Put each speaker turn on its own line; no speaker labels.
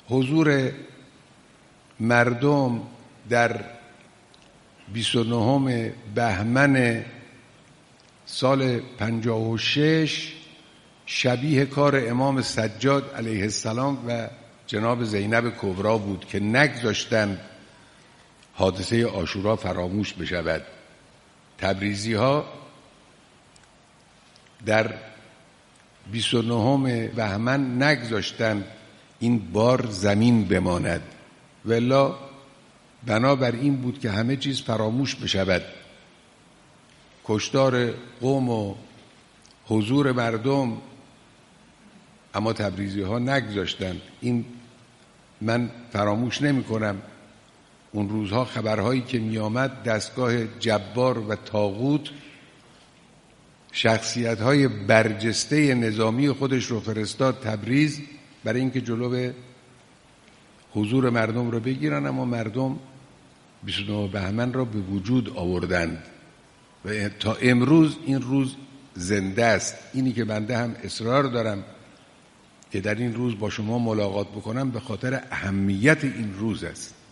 حضور مردم در 29 بهمن سال 56 شبیه کار امام سجاد علیه السلام و جناب زینب کبرا بود که نگذاشتند حادثه عاشورا فراموش بشود. تبریزی ها در 29 بهمن نگذاشتند این بار زمین بماند، والا بنابر این بود که همه چیز فراموش بشود. کشتار قوم و حضور مردم، اما تبریزی ها نگذاشتند. این من فراموش نمی کنم. اون روزها خبرهایی که می آمد، دستگاه جبار و طاغوت شخصیت های برجسته نظامی خودش رو فرستاد تبریز برای اینکه جلو حضور مردم رو بگیرن، اما مردم 29 بهمن را به وجود آوردند و تا امروز این روز زنده است. اینی که بنده هم اصرار دارم که در این روز با شما ملاقات بکنم به خاطر اهمیت این روز است.